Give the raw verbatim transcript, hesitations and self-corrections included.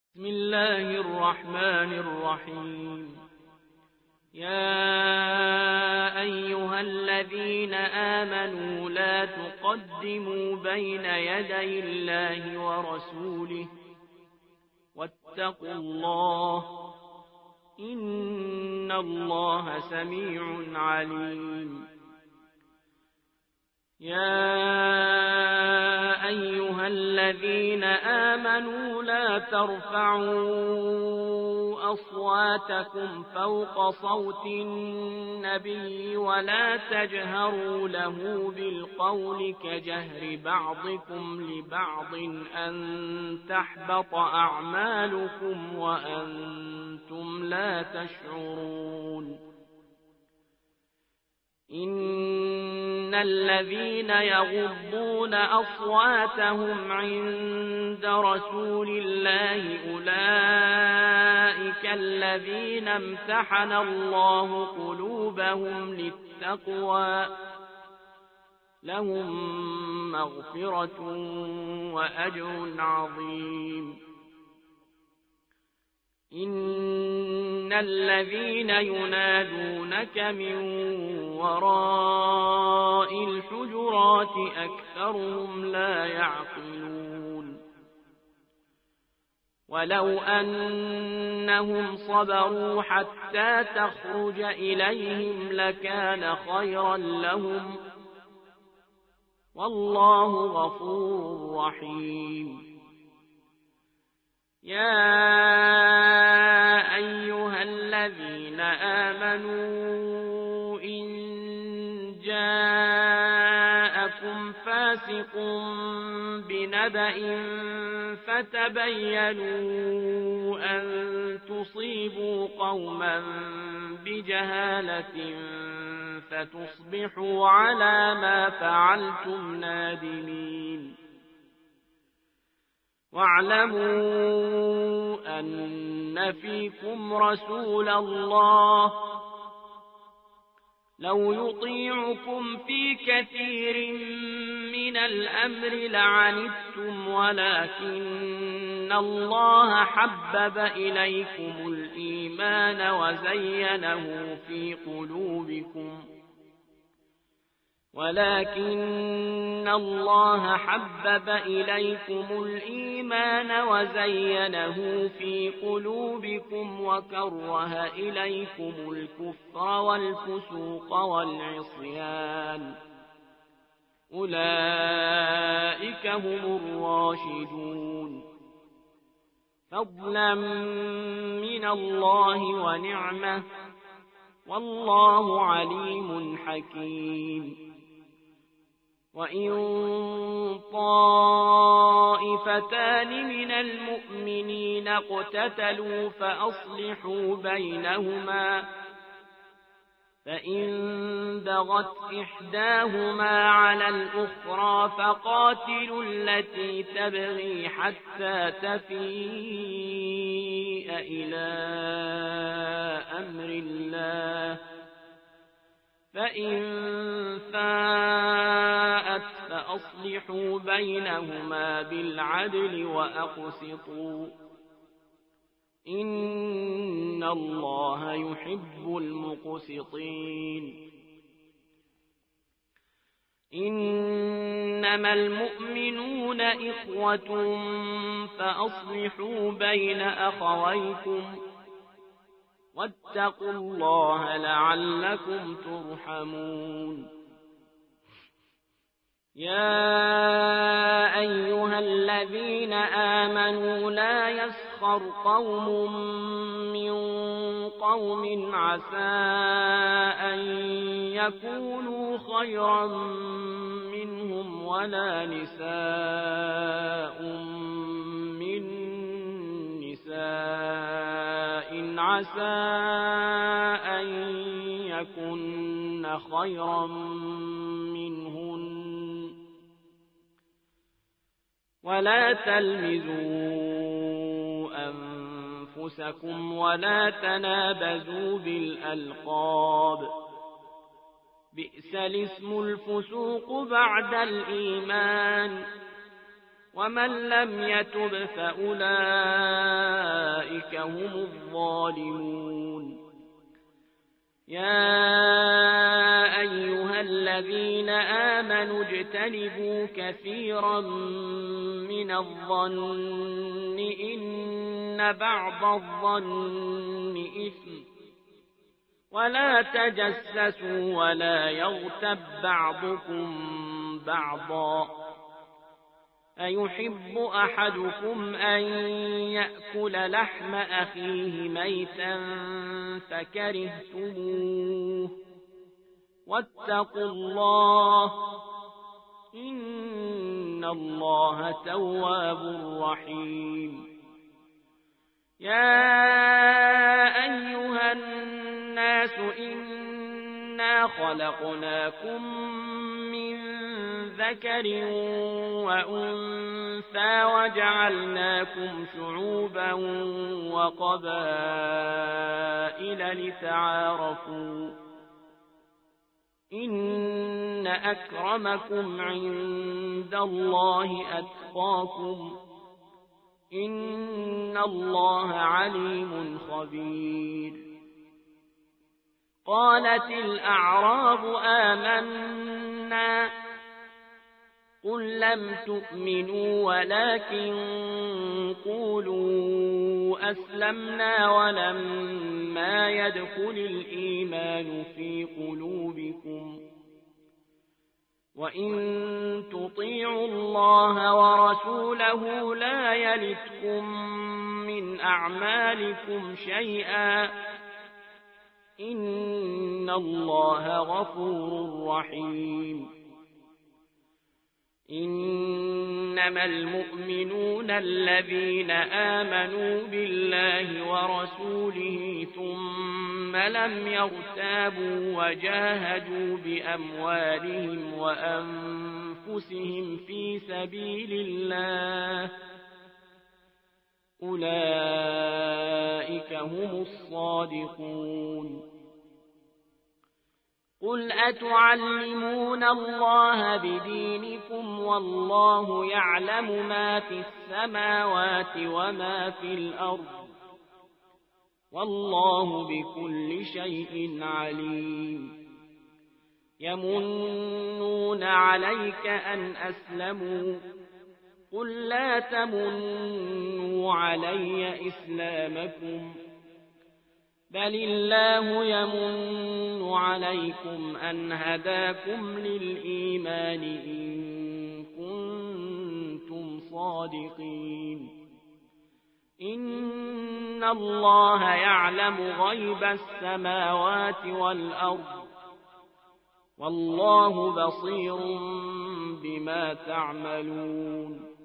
بسم الله الرحمن الرحيم. يا أيها الذين آمنوا لا تقدموا بين يدي الله ورسوله واتقوا الله إن الله سميع عليم. يا أيها الذين آمنوا لا ترفعوا أصواتكم فوق صوت النبي ولا تجهروا له بالقول كجهر بعضكم لبعض أن تحبط أعمالكم وأنتم لا تشعرون. إن الذين يغضون أصواتهم عند رسول الله أولئك الذين امتحن الله قلوبهم للتقوى لهم مغفرة وأجر عظيم. إن الذين ينادونك من وراء الحجرات أكثرهم لا يعقلون. ولو أنهم صبروا حتى تخرج إليهم لكان خيرا لهم والله غفور رحيم. يا أيها الذين آمنوا إن جاءكم فاسق بنبأ فتبينوا أن تصيبوا قوما بجهالة فتصبحوا على ما فعلتم نادمين. واعلموا أن فيكم رسول الله لو يطيعكم في كثير من الأمر لعنتم ولكن الله حبب إليكم الإيمان وزينه في قلوبكم ولكن الله حبب إليكم الإيمان وزينه في قلوبكم وكره إليكم الكفر والفسوق والعصيان أولئك هم الراشدون فضلا من الله ونعمة والله عليم حكيم. وإن طائفتان من المؤمنين اقتتلوا فأصلحوا بينهما فإن بغت إحداهما على الأخرى فقاتلوا التي تبغي حتى تفيء إلى أمر الله فإن فاءت فأصلحوا بينهما بالعدل وأقسطوا إن الله يحب المقسطين. إنما المؤمنون إخوة فأصلحوا بين أخويكم واتقوا الله لعلكم ترحمون. يا أيها الذين آمنوا لا يسخر قوم من قوم عسى أن يكونوا خيرا منهم ولا نساء من نساء عسى أن يكن خيرا منهن ولا تلمزوا أنفسكم ولا تنابزوا بالألقاب بئس الاسم الفسوق بعد الإيمان ومن لم يتب فأولئك هم الظالمون. يا أيها الذين آمنوا اجتنبوا كثيرا من الظن إن بعض الظن إثم ولا تجسسوا ولا يغتب بعضكم بعضا أيحب أحدكم أن يأكل لحم أخيه ميتا فكرهتموه واتقوا الله إن الله تواب رحيم. يا أيها الناس إنا خلقناكم من ذكر وأنثى وجعلناكم شعوبا وقبائل لتعارفوا إن أكرمكم عند الله أتقاكم إن الله عليم خبير. قالت الأعراب آمنا قل لم تؤمنوا ولكن قولوا أسلمنا ولما يدخل الإيمان في قلوبكم وإن تطيعوا الله ورسوله لا يلتكم من أعمالكم شيئا إن الله غفور رحيم. إنما المؤمنون الذين آمنوا بالله ورسوله ثم لم يرتابوا وجاهدوا بأموالهم وأنفسهم في سبيل الله أولئك هم الصادقون. قل أتعلمون الله بدينكم والله يعلم ما في السماوات وما في الأرض والله بكل شيء عليم. يمنون عليك أن أسلموا قل لا تمنوا علي إسلامكم بل الله يمن عليكم أن هداكم للإيمان إن كنتم صادقين. إن الله يعلم غيب السماوات والأرض والله بصير بما تعملون.